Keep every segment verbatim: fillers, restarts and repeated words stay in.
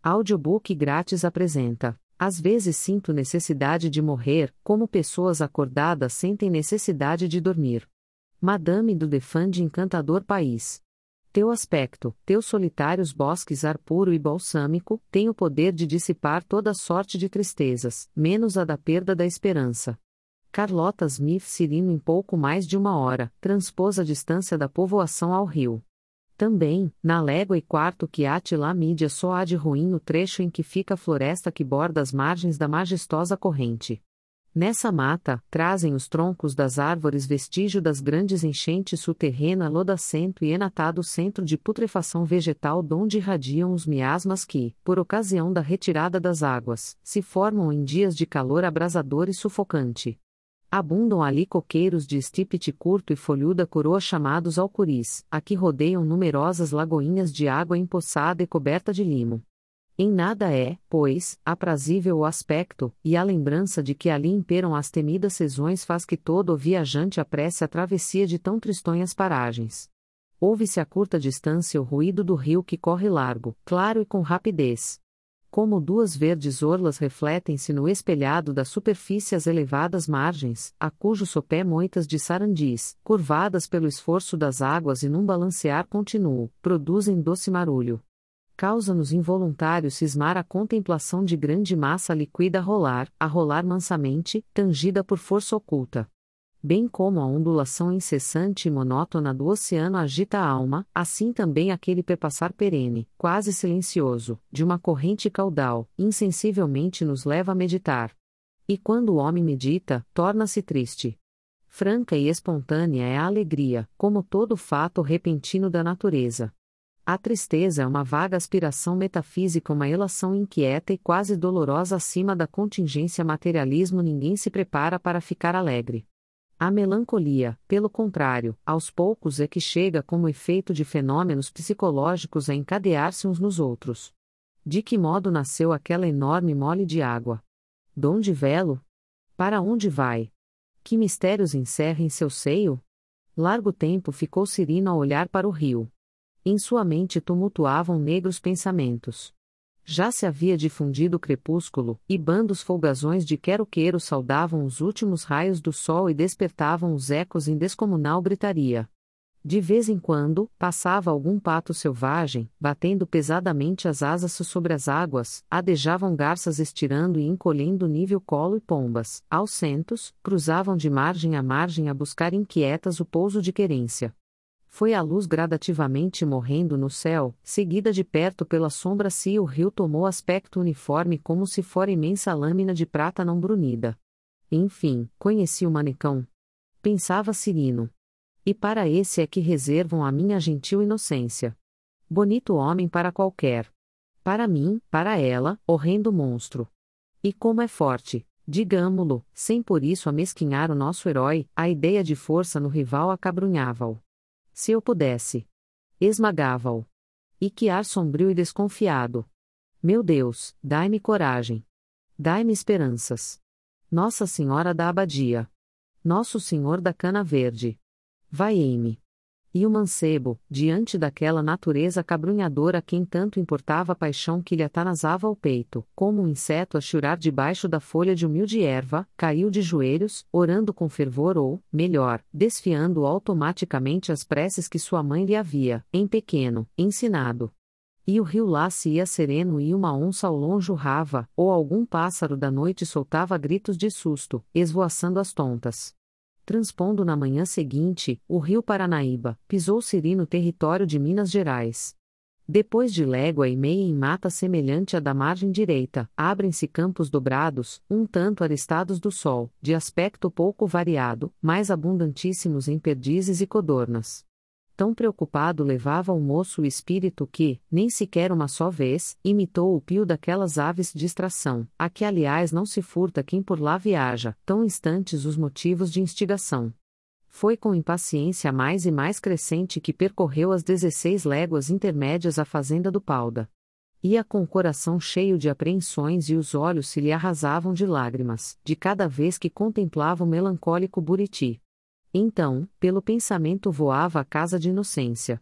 Audiobook grátis apresenta. Às vezes sinto necessidade de morrer, como pessoas acordadas sentem necessidade de dormir. Madame do Defande Encantador País. Teu aspecto, teus solitários bosques ar puro e balsâmico, têm o poder de dissipar toda sorte de tristezas, menos a da perda da esperança. Carlota Smith Cirino em pouco mais de uma hora, transpôs a distância da povoação ao rio. Também, na légua e quarto que Átila Mídia só há de ruim o trecho em que fica a floresta que borda as margens da majestosa corrente. Nessa mata, trazem os troncos das árvores vestígio das grandes enchentes subterrânea lodacento e enatado centro de putrefação vegetal donde irradiam os miasmas que, por ocasião da retirada das águas, se formam em dias de calor abrasador e sufocante. Abundam ali coqueiros de estípite curto e folhuda coroa chamados alcuris, a que rodeiam numerosas lagoinhas de água empoçada e coberta de limo. Em nada é, pois, aprazível o aspecto, e a lembrança de que ali imperam as temidas sezões faz que todo o viajante apresse a travessia de tão tristonhas paragens. Ouve-se a curta distância o ruído do rio que corre largo, claro e com rapidez. Como duas verdes orlas refletem-se no espelhado da superfície as elevadas margens, a cujo sopé moitas de sarandis, curvadas pelo esforço das águas e num balancear contínuo, produzem doce marulho. Causa-nos involuntário cismar a contemplação de grande massa líquida a rolar, a rolar mansamente, tangida por força oculta. Bem como a ondulação incessante e monótona do oceano agita a alma, assim também aquele perpassar perene, quase silencioso, de uma corrente caudal, insensivelmente nos leva a meditar. E quando o homem medita, torna-se triste. Franca e espontânea é a alegria, como todo fato repentino da natureza. A tristeza é uma vaga aspiração metafísica, uma elação inquieta e quase dolorosa acima da contingência materialismo. Ninguém se prepara para ficar alegre. A melancolia, pelo contrário, aos poucos é que chega como efeito de fenômenos psicológicos a encadear-se uns nos outros. De que modo nasceu aquela enorme mole de água? Donde velo? Para onde vai? Que mistérios encerra em seu seio? Largo tempo ficou Cirino a olhar para o rio. Em sua mente tumultuavam negros pensamentos. Já se havia difundido o crepúsculo, e bandos folgazões de quero-quero saudavam os últimos raios do sol e despertavam os ecos em descomunal gritaria. De vez em quando, passava algum pato selvagem, batendo pesadamente as asas sobre as águas, adejavam garças estirando e encolhendo nível colo e pombas, aos centos, cruzavam de margem a margem a buscar inquietas o pouso de querência. Foi a luz gradativamente morrendo no céu, seguida de perto pela sombra se o rio tomou aspecto uniforme como se fora imensa lâmina de prata não brunida. Enfim, conheci o manicão. Pensava Cirino. E para esse é que reservam a minha gentil inocência. Bonito homem para qualquer. Para mim, para ela, horrendo monstro. E como é forte, digamo-lo, sem por isso amesquinhar o nosso herói, a ideia de força no rival acabrunhava-o. Se eu pudesse, esmagava-o. E que ar sombrio e desconfiado. Meu Deus, dai-me coragem. Dai-me esperanças. Nossa Senhora da Abadia. Nosso Senhor da Cana Verde. Vai-me. E o mancebo, diante daquela natureza cabrunhadora a quem tanto importava a paixão que lhe atanasava ao peito, como um inseto a chorar debaixo da folha de humilde erva, caiu de joelhos, orando com fervor ou, melhor, desfiando automaticamente as preces que sua mãe lhe havia, em pequeno, ensinado. E o rio lá se ia sereno e uma onça ao longe urrava, ou algum pássaro da noite soltava gritos de susto, esvoaçando as tontas. Transpondo na manhã seguinte, o rio Paranaíba, pisou Cirino território de Minas Gerais. Depois de légua e meia em mata semelhante à da margem direita, abrem-se campos dobrados, um tanto aristados do sol, de aspecto pouco variado, mais abundantíssimos em perdizes e codornas. Tão preocupado levava o moço o espírito que, nem sequer uma só vez, imitou o pio daquelas aves de extração, a que aliás não se furta quem por lá viaja, tão instantes os motivos de instigação. Foi com impaciência mais e mais crescente que percorreu as dezesseis léguas intermédias à fazenda do Pauda. Ia com o coração cheio de apreensões e os olhos se lhe arrasavam de lágrimas, de cada vez que contemplava o melancólico Buriti. Então, pelo pensamento voava a casa de Inocência.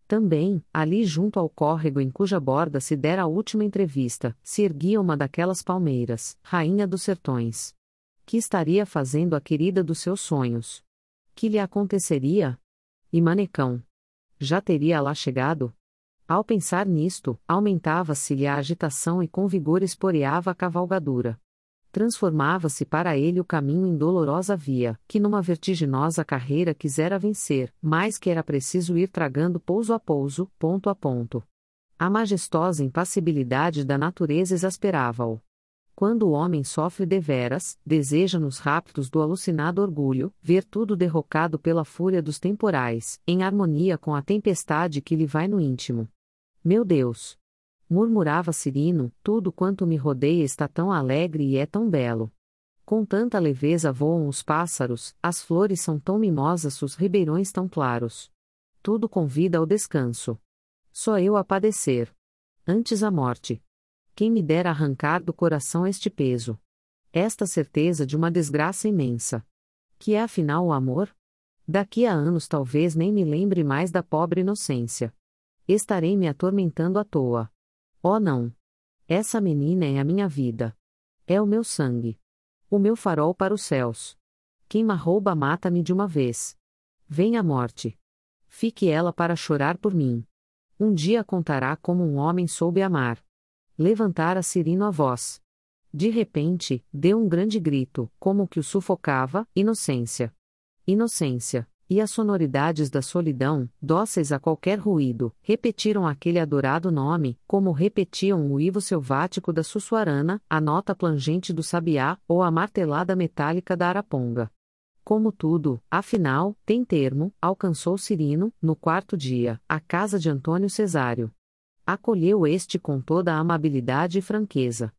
Também, ali junto ao córrego em cuja borda se dera a última entrevista, se erguia uma daquelas palmeiras, rainha dos sertões. Que estaria fazendo a querida dos seus sonhos? Que lhe aconteceria? E Manecão? Já teria lá chegado? Ao pensar nisto, aumentava-se-lhe a agitação e com vigor esporeava a cavalgadura. Transformava-se para ele o caminho em dolorosa via, que numa vertiginosa carreira quisera vencer, mas que era preciso ir tragando pouso a pouso, ponto a ponto. A majestosa impassibilidade da natureza exasperava-o. Quando o homem sofre deveras, deseja nos raptos do alucinado orgulho, ver tudo derrocado pela fúria dos temporais, em harmonia com a tempestade que lhe vai no íntimo. Meu Deus! Murmurava Cirino, tudo quanto me rodeia está tão alegre e é tão belo. Com tanta leveza voam os pássaros, as flores são tão mimosas, os ribeirões tão claros. Tudo convida ao descanso. Só eu a padecer. Antes a morte. Quem me dera arrancar do coração este peso? Esta certeza de uma desgraça imensa. Que é afinal o amor? Daqui a anos talvez nem me lembre mais da pobre inocência. Estarei me atormentando à toa. Oh não! Essa menina é a minha vida. É o meu sangue. O meu farol para os céus. Quem me rouba mata-me de uma vez. Vem a morte. Fique ela para chorar por mim. Um dia contará como um homem soube amar. Levantara Cirino a voz. De repente, deu um grande grito, como que o sufocava, inocência. Inocência. E as sonoridades da solidão, dóceis a qualquer ruído, repetiram aquele adorado nome, como repetiam o uivo selvático da sussuarana, a nota plangente do sabiá, ou a martelada metálica da araponga. Como tudo, afinal, tem termo, alcançou Cirino, no quarto dia, a casa de Antônio Cesário. Acolheu este com toda a amabilidade e franqueza.